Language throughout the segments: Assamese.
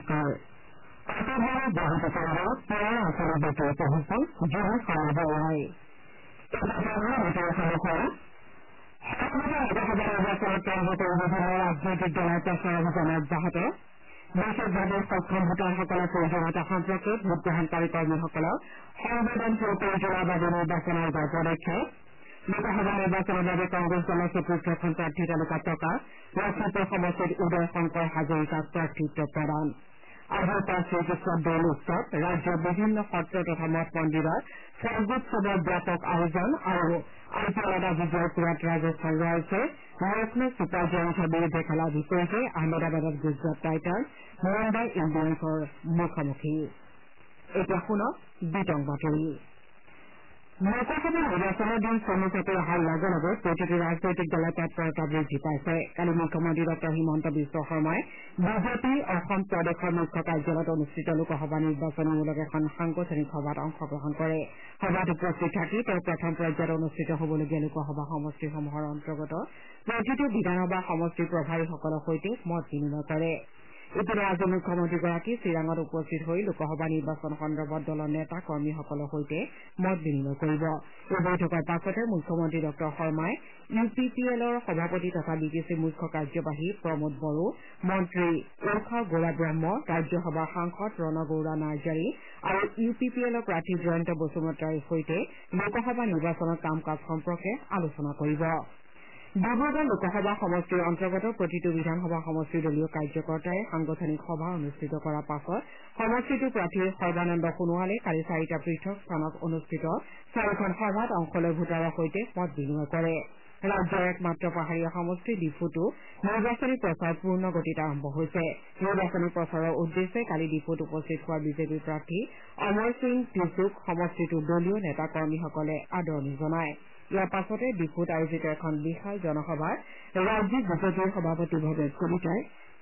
নমস্কাৰ আকাশবাণী গুৱাহাটী কেন্দ্ৰৰ পুৱাৰ আচৰণ বাতৰি পঢ়িছে জুহি সমাজৰ লোকসভা নিৰ্বাচনত কেন্দ্ৰীয় বিভিন্ন ৰাজনৈতিক দলৰ প্ৰচাৰ অভিযান অব্যাহত বিশেষভাৱে সক্ষম ভোটাৰসকলৰ প্ৰয়োজনীয়তা সম্পৰ্কে ভোটগ্ৰহণকাৰী কৰ্মীসকলক সংবেদনশীল কৰি তোলাৰ বাবে নিৰ্বাচন আয়োগৰ পদক্ষেপ লোকসভা নিৰ্বাচনৰ বাবে কংগ্ৰেছ দলৰ 34খন প্ৰাৰ্থী তালিকা প্ৰকাশ লখিমপুৰ সমষ্টিত উদয় শংকৰ হাজৰিকাক প্ৰাৰ্থিত্ব প্ৰদান আজিৰ পৰা শ্ৰীকৃষ্ণ দৌল উৎসৱ ৰাজ্যৰ বিভিন্ন সত্ৰ তথা মঠ মন্দিৰত স্বৰ্গোৎসৱৰ ব্যাপক আয়োজন আৰু IPLত আজি জয়পুৰত ৰাজস্থান ৰয়েলছে লক্ষ্ণৌ ছুপাৰ জায়ান্টছৰ বিৰুদ্ধে খেলাৰ বিপৰীতে আহমেদাবাদত গুজৰাট টাইটান্ছ মুম্বাই ইণ্ডিয়ানছৰ মুখামুখি এতিয়া শুনক বিতং বাতৰি লোকসভা নিৰ্বাচনৰ দিন চমুচাপি অহাৰ লগে লগে প্ৰতিটো ৰাজনৈতিক দলৰ তৎপৰতা বৃদ্ধি পাইছে কালি মুখ্যমন্ত্ৰী ডঃ হিমন্ত বিশ্ব শৰ্মাই বিজেপি অসম প্ৰদেশৰ মুখ্য কাৰ্যালয়ত অনুষ্ঠিত লোকসভা নিৰ্বাচনীমূলক এখন সাংগঠনিক সভাত অংশগ্ৰহণ কৰে সভাত উপস্থিত থাকি তেওঁ প্ৰথম পৰ্যায়ত অনুষ্ঠিত হবলগীয়া লোকসভা সমষ্টিসমূহৰ অন্তৰ্গত প্ৰতিটো বিধানসভা সমষ্টিৰ প্ৰভাৰীসকলৰ সৈতে মত বিনিময় কৰে ইপিনে আজি মুখ্যমন্ত্ৰীগৰাকী চিৰাঙত উপস্থিত হৈ লোকসভা নিৰ্বাচন সন্দৰ্ভত দলৰ নেতা কৰ্মীসকলৰ সৈতে মত বিনিময় কৰিব এই বৈঠকৰ পাছতে মুখ্যমন্ত্ৰী ডঃ শৰ্মাই UPPLৰ সভাপতি তথা BTCৰ মুখ্য কাৰ্যবাহী প্ৰমোদ বড়ো মন্ত্ৰী উষা গৌৰা ব্ৰহ্ম ৰাজ্যসভাৰ সাংসদ ৰণগৌৰা নাৰ্জাৰী আৰু UPPLৰ প্ৰাৰ্থী জয়ন্ত বসুমতাৰীৰ সৈতে লোকসভা নিৰ্বাচনৰ কাম কাজ সম্পৰ্কে আলোচনা কৰিব ডিব্ৰুগড় লোকসভা সমষ্টিৰ অন্তৰ্গত প্ৰতিটো বিধানসভা সমষ্টিৰ দলীয় কাৰ্যকৰ্তাই সাংগঠনিক সভা অনুষ্ঠিত কৰাৰ পাছত সমষ্টিটোৰ প্ৰাৰ্থী সৰ্বানন্দ সোণোৱালে কালি 4টা পৃথক স্থানত অনুষ্ঠিত 4খন সভাত অংশ লৈ ভোটাৰৰ সৈতে মত বিনিময় কৰে ৰাজ্যৰ একমাত্ৰ পাহাৰীয়া সমষ্টি ডিফুতো নিৰ্বাচনী প্ৰচাৰ পূৰ্ণ গতিত আৰম্ভ হৈছে নিৰ্বাচনী প্ৰচাৰৰ উদ্দেশ্যে কালি ডিফুত উপস্থিত হোৱা বিজেপি প্ৰাৰ্থী অমৰ সিং টিছুক সমষ্টিটোৰ দলীয় নেতা কৰ্মীসকলে আদৰণি জনায় ইয়াৰ পাছতে ডিফুত আয়োজিত এখন বিশাল জনসভাত ৰাজ্যিক বিজেপিৰ সভাপতি ভৱেশ কলিতাই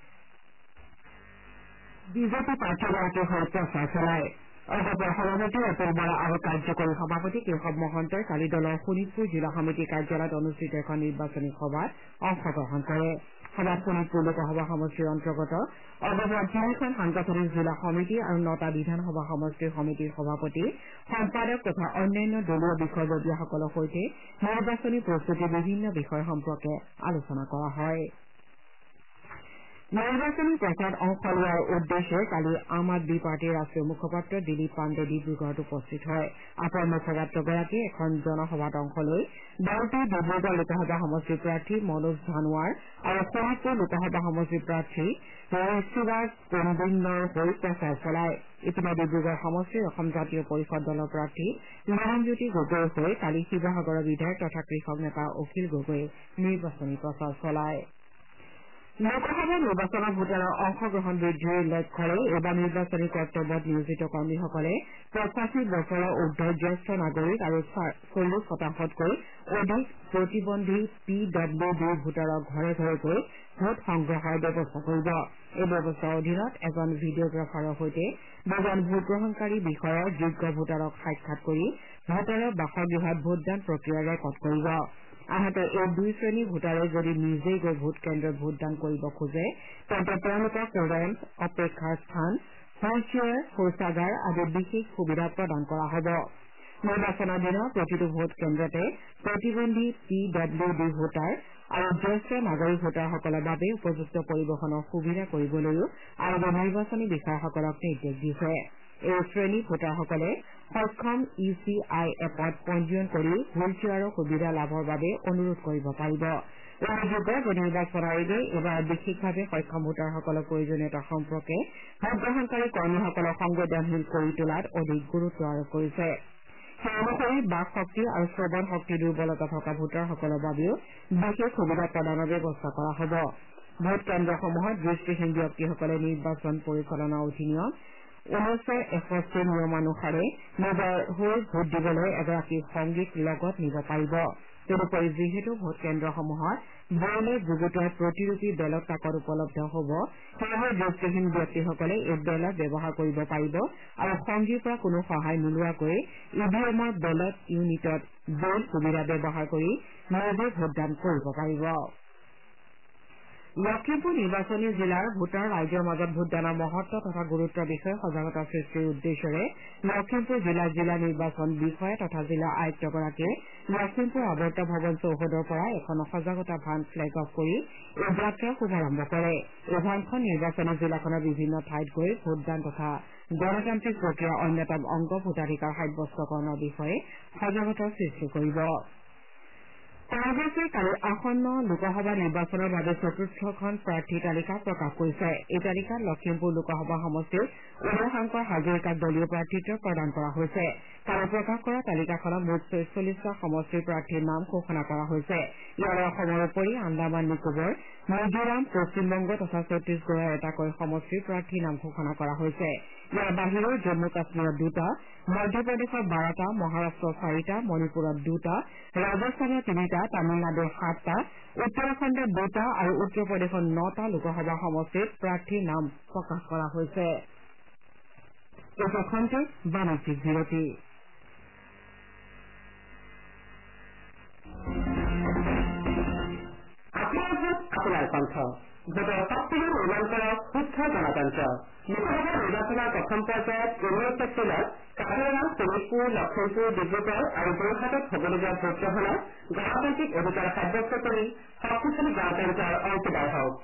বিজেপি প্ৰাৰ্থীগৰাকীৰ হৈ প্ৰচাৰ চলায় অগপৰ সভাপতি অতুল বৰা আৰু কাৰ্যকৰী সভাপতি কেশৱ মহন্তই কালি দলৰ শোণিতপুৰ জিলা সমিতি কাৰ্যালয়ত অনুষ্ঠিত এখন নিৰ্বাচনী সভাত অংশগ্ৰহণ কৰে সভাত শোণিতপুৰ লোকসভা সমষ্টিৰ অন্তৰ্গত অগপৰ 3খন সাংগঠনিক জিলা সমিতি আৰু 9টা বিধানসভা সমষ্টিৰ সমিতিৰ সভাপতি সম্পাদক তথা অন্যান্য দলীয় বিষয়ববীয়াসকলৰ সৈতে নিৰ্বাচনী প্ৰস্তুতিৰ বিভিন্ন বিষয় সম্পৰ্কে আলোচনা কৰা হয় নিৰ্বাচনী প্ৰচাৰত অংশ লোৱাৰ উদ্দেশ্যে কালি আম আদমী পাৰ্টীৰ ৰাষ্ট্ৰীয় মুখপাত্ৰ দিলীপ পাণ্ডে ডিব্ৰুগড়ত উপস্থিত হয় আপাৰ মুখপাত্ৰগৰাকীয়ে এখন জনসভাত অংশ লৈ দলটোৰ ডিব্ৰুগড় লোকসভা সমষ্টিৰ প্ৰাৰ্থী মনোজ ধানোৱাৰ আৰু শোণিতপুৰ লোকসভা সমষ্টিৰ প্ৰাৰ্থী ঋষিৰাজ কুন্দিনৰ হৈ প্ৰচাৰ চলায় ইপিনে ডিব্ৰুগড় সমষ্টিৰ অসম জাতীয় পৰিষদ দলৰ প্ৰাৰ্থী লুৰিণজ্যোতি গগৈৰ হৈ কালি শিৱসাগৰৰ বিধায়ক তথা কৃষক নেতা অখিল গগৈয়ে নিৰ্বাচনী প্ৰচাৰ চলায় লোকসভা নিৰ্বাচনত ভোটাৰৰ অংশগ্ৰহণ বৃদ্ধিৰ লক্ষ্যৰে এইবাৰ নিৰ্বাচনী কৰ্তব্যত নিয়োজিত কৰ্মীসকলে 85 বছৰৰ ঊৰ্ধৰ জ্যেষ্ঠ নাগৰিক আৰু 40%তকৈ অধিক প্ৰতিবন্ধী PWD ভোটাৰৰ ঘৰে ঘৰে গৈ ভোট সংগ্ৰহৰ ব্যৱস্থা কৰিব এই ব্যৱস্থাৰ অধীনত এজন ভিডিঅগ্ৰাফাৰৰ সৈতে 2জন ভোটগ্ৰহণকাৰী বিষয়াই যোগ্য ভোটাৰক সাক্ষাৎ কৰি ভোটাৰৰ বাসগৃহত ভোটদান প্ৰক্ৰিয়া ৰেকৰ্ড কৰিব আনহাতে এই 2 শ্ৰেণীৰ ভোটাৰে যদি নিজেই গৈ ভোট কেন্দ্ৰত ভোটদান কৰিব খোজে তেন্তে তেওঁলোকক ৰেম্প অপেক্ষাৰ স্থান হুইলচেয়াৰ শৌচাগাৰ আদি বিশেষ সুবিধা প্ৰদান কৰা হ'ব নিৰ্বাচনৰ দিনা প্ৰতিটো ভোট কেন্দ্ৰতে প্ৰতিবন্ধী PWD ভোটাৰ আৰু জ্যেষ্ঠ নাগৰিক ভোটাৰসকলৰ বাবে উপযুক্ত পৰিবহণৰ সুবিধা কৰিবলৈও আয়োগে নিৰ্বাচনী বিষয়াসকলক নিৰ্দেশ দিছে এই শ্ৰেণীৰ ভোটাৰসকলে সক্ষম ECI এপত পঞ্জীয়ন কৰি হুইলচেয়াৰৰ সুবিধা লাভৰ বাবে অনুৰোধ কৰিব পাৰিব উল্লেখযোগ্য যে নিৰ্বাচন আয়োগে এইবাৰ বিশেষভাৱে সক্ষম ভোটাৰসকলৰ প্ৰয়োজনীয়তা সম্পৰ্কে ভোটগ্ৰহণকাৰী কৰ্মীসকলক সংবেদনশীল কৰি তোলাত অধিক গুৰুত্ব আৰোপ কৰিছে সেই অনুসৰি বাক শক্তি আৰু শ্ৰৱণ শক্তি দুৰ্বলতা থকা ভোটাৰসকলৰ বাবেও বিশেষ সুবিধা প্ৰদানৰ ব্যৱস্থা কৰা হ'ব ভোট কেন্দ্ৰসমূহত দৃষ্টিহীন ব্যক্তিসকলে নিৰ্বাচন পৰিচালনা অধিনিয়ম 1961 নিয়মানুসাৰে নিজৰ হৈ ভোট দিবলৈ এগৰাকী সংগীক লগত নিব পাৰিব তদুপৰি যিহেতু ভোট কেন্দ্ৰসমূহত ব্ৰেইলে যুগুতোৱা প্ৰতিৰূপী বেলট কাকত উপলব্ধ হ'ব সেয়েহে দৃষ্টিহীন ব্যক্তিসকলে এই বেলট ব্যৱহাৰ কৰিব পাৰিব আৰু সংগীৰ পৰা কোনো সহায় নোলোৱাকৈ EVMৰ বেলট ইউনিটত ব্ৰেইল সুবিধা ব্যৱহাৰ কৰি নিজে ভোটদান কৰিব পাৰিব লখিমপুৰ নিৰ্বাচনী জিলাৰ ভোটাৰ ৰাইজৰ মাজত ভোটদানৰ মহত্ব তথা গুৰুত্বৰ বিষয়ে সজাগতা সৃষ্টিৰ উদ্দেশ্যেৰে লখিমপুৰ জিলা নিৰ্বাচন বিষয়া তথা জিলা আয়ুক্তগৰাকীয়ে লখিমপুৰ আৱৰ্ত ভৱন চৌহদৰ পৰা এখন সজাগতা ভান ফ্লেগ অফ কৰি এই যাত্ৰাৰ শুভাৰম্ভ কৰে। এই ভানখন নিৰ্বাচনী জিলাখনৰ বিভিন্ন ঠাইত গৈ ভোটদান তথা গণতান্ত্ৰিক প্ৰক্ৰিয়াৰ অন্যতম অংগ ভোটাধিকাৰ সাব্যস্তকৰণৰ বিষয়ে সজাগতাৰ সৃষ্টি কৰিব। কংগ্ৰেছে কালি আসন্ন লোকসভা নিৰ্বাচনৰ বাবে চতুৰ্থখন প্ৰাৰ্থী তালিকা প্ৰকাশ কৰিছে। এই তালিকাত লখিমপুৰ লোকসভা সমষ্টিৰ উদয়শংকৰ হাজৰিকাক দলীয় প্ৰাৰ্থিত্ব প্ৰদান কৰা হৈছে। কালি প্ৰকাশ কৰা তালিকাখনত মুঠ ৪৬টা সমষ্টিৰ প্ৰাৰ্থীৰ নাম ঘোষণা কৰা হৈছে। ইয়াৰে অসমৰ উপৰি আন্দামান নিকোবৰ, মিজোৰাম, পশ্চিমবংগ তথা ছত্তীশগড়ৰ এটাকৈ সমষ্টিৰ প্ৰাৰ্থীৰ নাম ঘোষণা কৰা হৈছে। ইয়াৰ বাহিৰেও জম্মু কাশ্মীৰত 2টা, মধ্যপ্ৰদেশৰ 12টা, মহাৰাট্টৰ 4টা, মণিপুৰত 2টা, ৰাজস্থানৰ 3টা, তামিলনাডুৰ 7টা, উত্তৰাখণ্ডৰ 2টা আৰু উত্তৰ প্ৰদেশৰ 9টা লোকসভা সমষ্টিত প্ৰাৰ্থীৰ নাম প্ৰকাশ কৰা হৈছে। বাণিজ্যিক বিৰতি। আপোনাৰ কণ্ঠ ভোটৰ শক্তিৰে নিৰ্মাণ কৰক সুস্থ গণতন্ত্ৰ। লোকসভা নিৰ্বাচনৰ প্ৰথম পৰ্যায়ত 19 এপ্ৰিলত কাজিৰঙা, শোণিতপুৰ, লখিমপুৰ, ডিব্ৰুগড় আৰু যোৰহাটত হবলগীয়া ভোটগ্ৰহণত গণতান্ত্ৰিক অধিকাৰ সাব্যস্ত কৰি শক্তিশালী গণতন্ত্ৰৰ অংশীদাৰ হওক।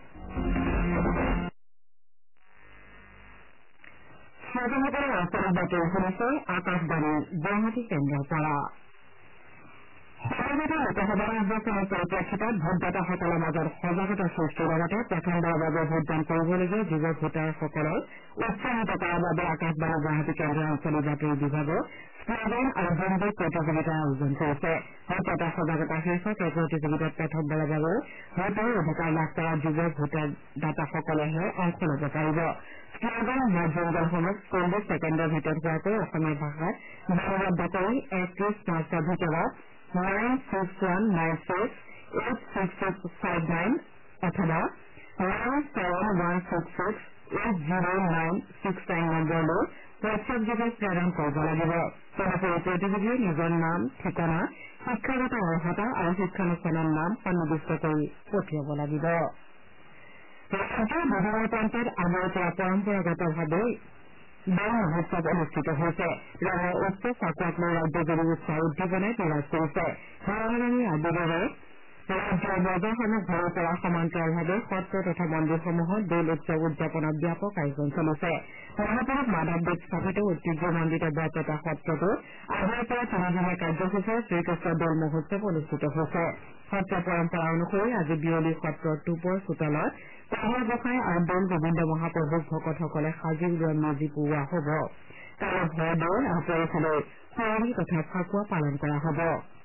শ্ৰোতাসকলে আঞ্চলিক বাতৰি শুনিছে আকাশবাণী গুৱাহাটী কেন্দ্ৰৰ পৰা। সমাগত লোকসভা নিৰ্বাচনৰ পৰিপ্ৰেক্ষিতত ভোটদাতাসকলৰ মাজত সজাগতা সৃষ্টিৰ লগতে প্ৰথমবাৰৰ বাবে ভোটদান কৰিবলগীয়া যুৱ ভোটাৰসকলক উৎসাহিত কৰাৰ বাবে আকাশবাণী গুৱাহাটী কেন্দ্ৰীয় আঞ্চলিক বাতৰি বিভাগৰ শ্লোগান আৰু বন্দুক প্ৰতিযোগিতাৰ আয়োজন কৰিছে। ভোটদাতা সজাগতা শীৰ্ষক এই প্ৰতিযোগিতাত প্ৰথমবাৰৰ বাবে ভোটৰ অধিকাৰ লাভ কৰা যুৱ ভোটদাতাসকলেহে অংশ ল'ব পাৰিব। শ্লোগান বা জংগলসমূহ 40 ছেকেণ্ডৰ ভিতৰত হোৱাকৈ অসমীয়া ভাষাত বাণীবদ্ধ কৰি 31 মাৰ্চৰ ভিতৰত 961968659 অথবা 9716680969 নম্বৰলৈ হোৱাটছএপযোগে প্ৰেৰণ কৰিব লাগিব। তদুপৰি প্ৰতিযোগীয়ে নিজৰ নাম, ঠিকনা, শিক্ষাগত অৰ্হতা আৰু শিক্ষানুষ্ঠানৰ নাম সন্নিৱিষ্ট কৰি পঠিয়াব লাগিব। ৰাজ্যৰ বিভিন্ন প্ৰান্তত আগৰ পৰা পৰম্পৰাগতভাৱে বাল মহোৎসৱ অনুষ্ঠিত হৈছে। ৰঙৰ উৎসৱ ফাকুৱাক লৈ ৰাজ্যজুৰি উৎসাহ উদ্দীপনাই বিৰাজ কৰিছে। ৰঙাৰঙী আদিৰেৰে ৰাজ্যৰ বজাৰসমূহ ভৰি পৰাৰ সমান্তৰালভাৱে সত্ৰ তথা মন্দিৰসমূহত দৌল উৎসৱ উদযাপনৰ ব্যাপক আয়োজন চলিছে। মহাপুৰুষ মাধৱদেৱ স্থাপিত ঐতিহ্যমণ্ডিত বৰপেটা সত্ৰতো আজিৰ পৰা 3দিনীয়া কাৰ্যসূচীৰে শ্ৰীকৃষ্ণ দৌল মহোৎসৱ অনুষ্ঠিত হৈছে। সত্ৰ পৰম্পৰা অনুসৰি আজি বিয়লি সত্ৰৰ টুপৰ চোতালত কমল গোসাঁই আৰু দৌল গোবিন্দ মহাপ্ৰভুক ভকতসকলে সাজি উলিওৱা মেজি পোৱা হ'ব। কাইলৈ ভৰদৌল আৰু পৰহিলৈ সুঁৱৰি তথা ফাকুৱা পালন কৰা হ'ব।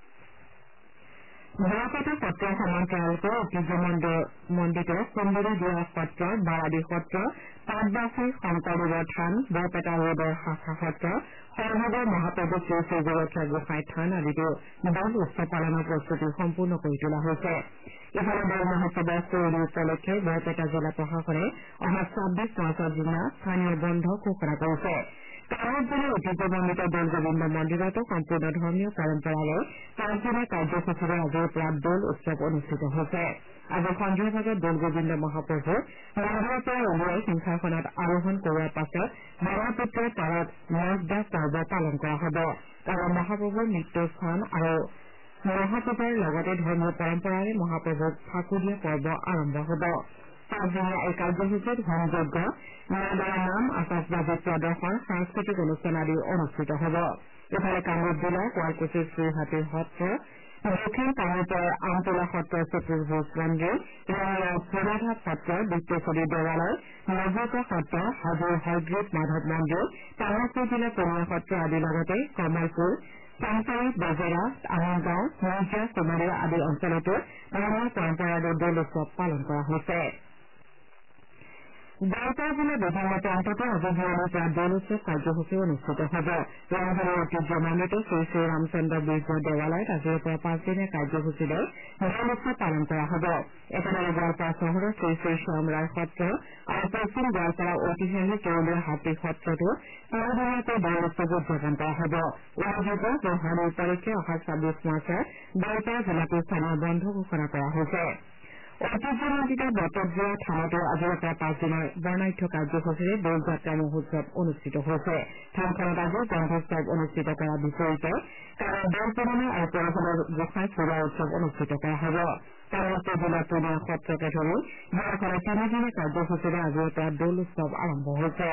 বৰপেটা সত্ৰৰ সমান্তৰালকৈ ঐতিহ্যমণ্ডিত সুন্দৰী দিয়া সত্ৰ, বাৰাদি সত্ৰ, পাটবাচী শংকৰদেৱৰ থান, বৰপেটা ৰোডৰ শাখা সত্ৰ, সৰভোগৰ মহাপ্ৰভু শ্ৰী শ্ৰী গৰখীয়া গোসাঁই থান আদিতো দৌল উৎসৱ পালনৰ প্ৰস্তুতি সম্পূৰ্ণ কৰি তোলা হৈছে। ইফালে দৌল মহোৎসৱৰ সুঁৱৰি উপলক্ষে বৰপেটা জিলা প্ৰশাসনে অহা 26 মাৰ্চৰ দিনা স্থানীয় বন্ধ ঘোষণা কৰিছে। কামৰূপ জিলাৰ ঐতিহ্যমণ্ডিত দৌল গোবিন্দ মন্দিৰতো সম্পূৰ্ণ ধৰ্মীয় পৰম্পৰাৰে 5 দিনীয়া কাৰ্যসূচীৰে আজিৰ পৰা দৌল উৎসৱ অনুষ্ঠিত হৈছে। আজি সন্ধিয়া ভাগত দৌল গোবিন্দ মহাপ্ৰভু মন্দিৰৰ পৰা উলিয়াই সিংহাসনত আৰোহণ কৰোৱাৰ পাছত ব্ৰহ্মপুত্ৰৰ পাৰত মজদা পৰ্ব পালন কৰা হ'ব। আৰু মহাপ্ৰভুৰ মৃত্যুস্থান আৰু মহাপূজাৰ লগতে ধৰ্মীয় পৰম্পৰাৰে মহাপ্ৰভুক ফাকু দিয়া পৰ্ব আৰম্ভ হ'ব। 5 দিনীয়া এই কাৰ্যসূচীত হোমযজ্ঞ, নাদাৰ নাম, আতচবাজি প্ৰদৰ্শন, সাংস্কৃতিক অনুষ্ঠান আদি অনুষ্ঠিত হ'ব। ইফালে কামৰূপ জিলাৰ শুৱালকুছিৰ শ্ৰীহাটী সত্ৰ, দক্ষিণ কামৰূপৰ আমতলা সত্ৰৰ চতুৰ্ভুজ মন্দিৰ, ৰঙিয়াৰ ভোলাঘাট সত্ৰ, বিত্তেশ্বৰী দেৱালয়, নৱকা সত্ৰ, হাজোৰ হয়গ্ৰীৱ মাধৱ মন্দিৰ, কামৰূপ জিলাৰ কণীয়া সত্ৰ আদিৰ লগতে কমলপুৰ, চাংচাৰী, বজেৰা, আমিনগাঁও, মৌজা, সোণাৰী আদি অঞ্চলতো ধৰ্মীয় পৰম্পৰাৰে দৌল উৎসৱ পালন কৰা হৈছে। গোৱালপাৰা জিলাৰ বিভিন্ন প্ৰান্ততো আজি বিয়লিৰ পৰা দৌল উৎসৱ কাৰ্যসূচী অনুষ্ঠিত হ'ব। ৰংঘৰৰ ঐতিহ্যমণ্ডিত শ্ৰী শ্ৰী ৰামচন্দ্ৰ বীৰ্য দেৱালয়ত আজিৰ পৰা 5 দিনীয়া কাৰ্যসূচীৰে দৌল উৎসৱ পালন কৰা হ'ব। একেদৰে গোৱালপাৰা চহৰৰ শ্ৰী শ্ৰী শ্যাম ৰায় সত্ৰ আৰু পশ্চিম গোৱালপাৰা ঐতিহাসিক কেৱলীয়া হাতী সত্ৰতো 3 দিনীয়াকৈ দৌল উৎসৱ উদযাপন কৰা হ'ব। উল্লেখযোগ্য যে হোলী উপলক্ষে অহা 26 মাৰ্চত গোৱালপাৰা জিলাতো স্থানীয় বন্ধ ঘোষণা কৰা হৈছে। ঐতিহ্যমণ্ডিত বটদ্ৰৱা থানতো আজিৰ পৰা 5 দিনৰ বৰ্ণাঢ্য কাৰ্যসূচীৰে দৌলযাত্ৰা মহোৎসৱ অনুষ্ঠিত হৈছে। থানখনত আজি বন্ধোৎসৱ অনুষ্ঠিত কৰাৰ বিপৰীতে কাইলৈ দৌল পূৰ্ণিমা আৰু পৰহিলৈ গোঁসাই ফুৰোৱা উৎসৱ অনুষ্ঠিত কৰা হ'ব। সমগ্ৰ জিলা পূৰ্ণিমা সত্ৰকে ধৰি জিলাখনৰ 3 দিনীয়া কাৰ্যসূচীৰে আজিৰ পৰা দৌল উৎসৱ আৰম্ভ হৈছে।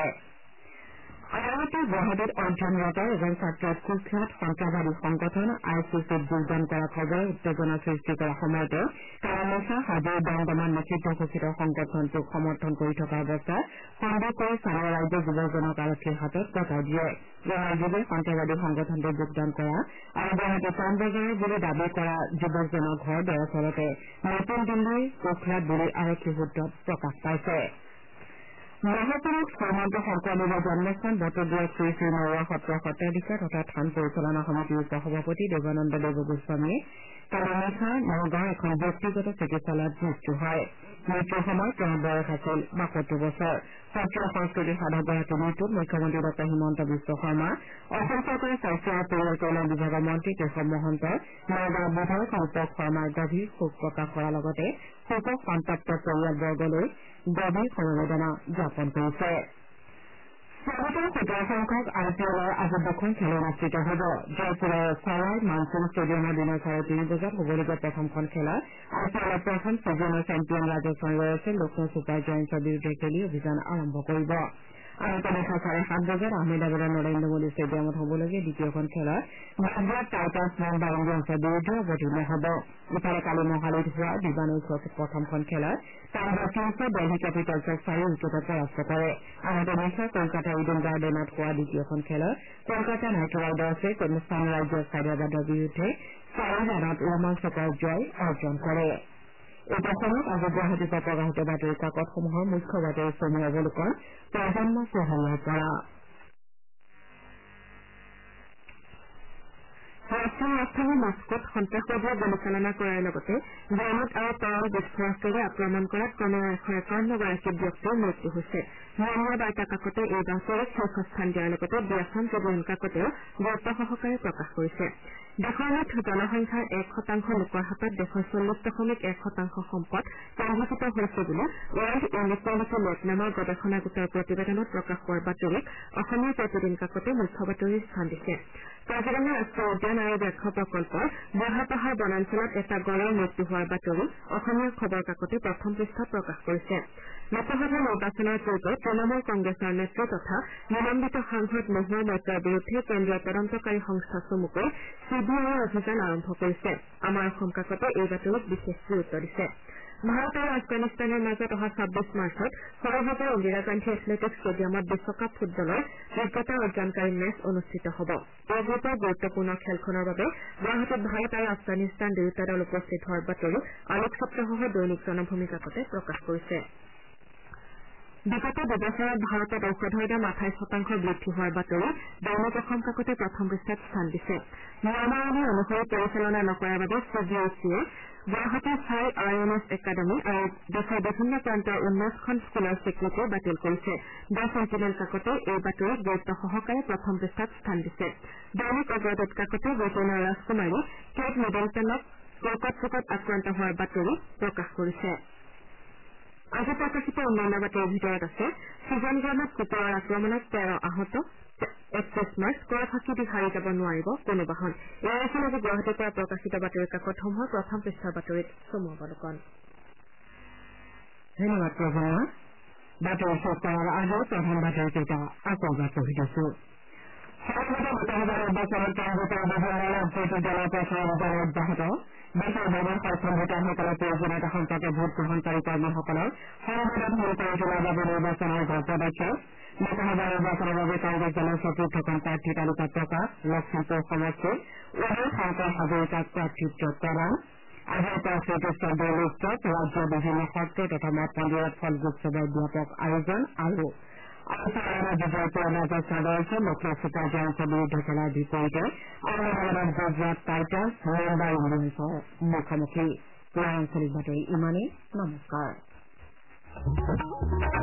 আদালতে গুৱাহাটীত অধ্যয়নৰত এজন ছাত্ৰৰ কুখ্যাত সন্ত্ৰাসবাদী সংগঠন ICCত যোগদান কৰা খবৰে উত্তেজনা সৃষ্টি কৰাৰ সময়তে কালি নিশা হাবিৰ দমদমান নিষিদ্ধ ঘোষিত সংগঠনটোক সমৰ্থন কৰি থকা অৱস্থাত সন্দেহ কৰি স্থানীয় ৰাইজে যুৱকজনক আৰক্ষীৰ হাতত গতাই দিয়ে। ইয়াৰ যোগে সন্ত্ৰাসবাদী সংগঠনটোত যোগদান কৰা আৰু গুৱাহাটী টাউনবজাৰৰ বুলি দাবী কৰা যুৱকজনৰ ঘৰ দৰাচলতে নতুন দিল্লীৰ কোখলাত বুলি আৰক্ষী সূত্ৰত প্ৰকাশ পাইছে। মহাপুৰুষ শ্ৰীমন্ত শংকৰদেৱৰ জন্মস্থান বটদ্ৰৱা শ্ৰী শ্ৰী নৰোৱা সত্ৰৰ সত্ৰাধিকাৰ তথা থান পৰিচালনা সমিতিৰ উপ সভাপতি দেৱানন্দ দেৱ গোস্বামীয়ে কালি নিশা নগাঁৱৰ এখন ব্যক্তিগত চিকিৎসালয়ত মৃত্যু হয়। মৃত্যুৰ সময়ত তেওঁৰ বয়স আছিল 62 বছৰ। সত্ৰীয় সংস্কৃতিৰ সাধকগৰাকীৰ মৃত্যুত মুখ্যমন্ত্ৰী ডঃ হিমন্ত বিশ্ব শৰ্মা, অসম চৰকাৰৰ স্বাস্থ্য আৰু পৰিয়াল কল্যাণ বিভাগৰ মন্ত্ৰী কেশৱ মহন্ত, নগাঁও বিধায়ক ৰূপক শৰ্মাই গভীৰ শোক প্ৰকাশ কৰাৰ লগতে শোকক সন্তপ্ত পৰিয়ালবৰ্গলৈ গভীৰ সমবেদনা জ্ঞাপন কৰিছে। স্বাগতৰ 17 সংখ্যক IPLৰ আজি 2খন খেল অনুষ্ঠিত হ'ব। জয়পুৰৰ ছাৱাই মানসিং ষ্টেডিয়ামৰ দিনৰ 3:30 বজাত হ'বলগীয়া প্ৰথমখন খেলত IPLৰ প্ৰথম ছিজনৰ চেম্পিয়ন ৰাজস্থান ৰয়েলছে লক্ষ্ণৌ ছুপাৰ জায়েণ্টছৰ বিৰুদ্ধে খেলি অভিযান আৰম্ভ কৰিব। আনহাতে নিশা 7:30 বজাত আহমেদাবাদৰ নৰেন্দ্ৰ মোদী ষ্টেডিয়ামত হ'বলগীয়া দ্বিতীয়খন খেলত গুজৰাট টাইটান্ছ মুম্বাই ইণ্ডিয়ানছৰ বিৰুদ্ধে অৱতীৰ্ণ হ'ব। ইফালে কালি মহালিত হোৱা বিবানৈৰ প্ৰথমখন খেলত পাঞ্জাৱ কিংছে দিল্লী কেপিটেলছক 4 উইকেটত পৰাস্ত কৰে। আনহাতে নিশা কলকাতাৰ ইডেন গাৰ্ডেনত হোৱা দ্বিতীয়খন খেলত কলকাতা নাইট ৰাইডাৰ্ছে ছানৰাইজাৰ্ছ হায়দৰাবাদৰ বিৰুদ্ধে 4 ৰানত ৰোমাঞ্চকৰ জয় অৰ্জন কৰে। এই প্ৰসংগত আজি গুৱাহাটীৰ পৰা প্ৰকাশিত বাতৰি কাকতসমূহৰ মুখ্য বাতৰি সমূহ অৱলোকন প্ৰজন্ম চহৰীয়াৰ পৰা। ৰাষ্ট্ৰীয় ৰাজধানী মস্কোত সন্ত্ৰাসবাদীয়ে গুলীচালনা কৰাৰ লগতে গ্ৰেনেড আৰু তৰল বিস্ফোৰকেৰে আক্ৰমণ কৰাত ক্ৰমে 151গৰাকী ব্যক্তিৰ মৃত্যু হৈছে। নিয়মীয়া বাৰ্তা কাকতে এই বাতৰিক শীৰ্ষস্থান দিয়াৰ লগতে দিয়াখন ট্ৰিবিউন কাকতেও গুৰুত্ব সহকাৰে প্ৰকাশ কৰিছে। দেশৰ মুঠ জনসংখ্যাৰ 1% লোকৰ হাতত দেশৰ 40.1% সম্পদ কেন্দ্ৰীভূত হৈছে বুলি ৱৰ্ল্ড ইনইকুৱালিটি নেট নামৰ গৱেষণা গোটৰ প্ৰতিবেদনত প্ৰকাশ পোৱাৰ বাতৰিক অসমীয়া প্ৰতিদিন কাকতে মুখ্য বাতৰিৰ স্থান দিছে। কাজিৰঙা ৰাষ্ট্ৰীয় উদ্যান আৰু ব্যাঘ্ৰ প্ৰকল্পৰ বুঢ়াপাহাৰ বনাঞ্চলত এটা গড়ৰ মৃত্যু হোৱাৰ বাতৰি অসমীয়া খবৰ কাকতে প্ৰথম পৃষ্ঠাত প্ৰকাশ কৰিছে। লোকসভা নিৰ্বাচনৰ পূৰ্বে তৃণমূল কংগ্ৰেছৰ নেত্ৰী তথা নিলম্বিত সাংসদ মহুৱা মৈত্ৰৰ বিৰুদ্ধে কেন্দ্ৰীয় তদন্তকাৰী সংস্থা চমুকৈ CBIয়ে অভিযান আৰম্ভ কৰিছে। আমাৰ অসম কাকতে এই বাতৰিত বিশেষ গুৰুত্ব দিছে। ভাৰত আৰু আফগানিস্তানৰ মাজত অহা 26 মাৰ্চত সৰহজৰ ইন্দিৰা গান্ধী এথলেটিকছ ষ্টেডিয়ামত বিশ্বকাপ ফুটবলৰ যোগ্যতা অৰ্জনকাৰী মেচ অনুষ্ঠিত হ'ব। এই গ্ৰুপৰ গুৰুত্বপূৰ্ণ খেলখনৰ বাবে গুৱাহাটীত ভাৰত আৰু আফগানিস্তান দুয়োটা দল উপস্থিত হোৱাৰ বাতৰি আলোকচিত্ৰসহ দৈনিক জনভূমি কাকতে প্ৰকাশ কৰিছে। বিগত দুবছৰত ভাৰতত ঔষধৰ দাম 28% বৃদ্ধি হোৱাৰ বাতৰি দৈনিক অসম কাকতে প্ৰথম পৃষ্ঠাত স্থান দিছে। নিয়মাৱলী অনুসৰি পৰিচালনা নকৰাৰ বাবে CBSEয়ে গুৱাহাটীৰ 4 INS একাডেমী আৰু দেশৰ বিভিন্ন প্ৰান্তৰ 19খন স্কুলৰ স্বীকৃতি বাতিল কৰিছে। দ্য চেণ্টিনেল কাকতে এই বাতৰিক গুৰুত্ব সহকাৰে প্ৰথম পৃষ্ঠাত স্থান দিছে। দৈনিক অগ্ৰদূত কাকতে ব্ৰিটেইনৰ ৰাজকুমাৰী কেট মিডলটনক কৰ্কট ৰোগত আক্ৰান্ত হোৱাৰ বাতৰি প্ৰকাশ কৰিছে। আজি প্ৰকাশিত অন্যান্য বাতৰিৰ ভিতৰত আছে চিজন গ্ৰামত কুকুৰৰ আক্ৰমণত 13 আহত, 31 মাৰ্চ কৰ ফাঁকি দি হাৰি যাব নোৱাৰিব কোনো বাহন। ইয়াৰ আছিল আজি গুৱাহাটীৰ পৰা প্ৰকাশিত বাতৰি কাকতসমূহৰ প্ৰথম পৃষ্ঠাৰ বাতৰিত চমু অৱলোকন। ধন্যবাদ প্ৰজন্ম। বাতৰি শেষ কৰাৰ আগত প্ৰধান বাতৰিকেইটা আকৌ এবাৰ পঢ়ি দিছো। লোকসভা নিৰ্বাচনত কেন্দ্ৰীয় বিভিন্ন ৰাজনৈতিক দলৰ প্ৰচাৰ অভিযান অব্যাহত। দেশৰ বাবে সক্ষম ভোটাৰসকলৰ প্ৰয়োজনীয়তা সম্পৰ্কে ভোট গ্ৰহণকাৰী কৰ্মীসকলক সংবাদত মূল কৰি তোলাৰ বাবে নিৰ্বাচন আয়োগৰ পদক্ষেপ। লোকসভা নিৰ্বাচনৰ বাবে কংগ্ৰেছ দলৰ 14খন প্ৰাৰ্থী তালিকা প্ৰকাশ। লখিমপুৰ সমষ্টিত উদয় শংকৰ হাজৰিকাক প্ৰাৰ্থিত্ব প্ৰদান। আজিৰ পৰা চতুৰ্থ দৌল উৎসৱ। ৰাজ্যৰ বিভিন্ন সত্ৰ তথা মঠ মন্দিৰত ফলগোৎসৱৰ ব্যাপক আয়োজন আৰু বিজয়পুৰৰ ৰাজস্থান ৰয়েলছে লক্ষ্ণৌ ছুপাৰ জায়েণ্টছৰ বিৰুদ্ধে খেলাৰ বিপৰীতে আহমেদাবাদত গুজৰাট টাইটান্ছ মুম্বাই ইণ্ডিয়ানছৰ মুখামুখি। আঞ্চলিক বাতৰি ইমানেই। নমস্কাৰ।